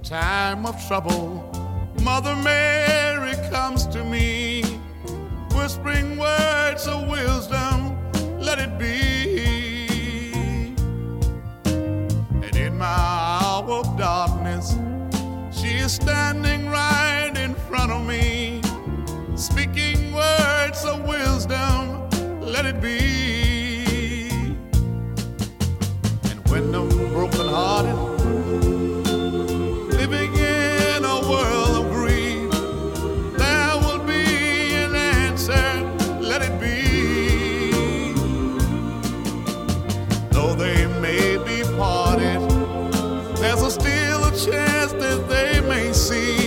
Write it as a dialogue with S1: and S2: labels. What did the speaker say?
S1: time of trouble, Mother Mary comes to me, whispering words of wisdom, let it be. And in my hour of darkness, she is standing right in front of me, speaking words of wisdom, let it be. And when the brokenhearted, living in a world of grief, there will be an answer, let it be. Though they may be parted, there's still a chance that they may see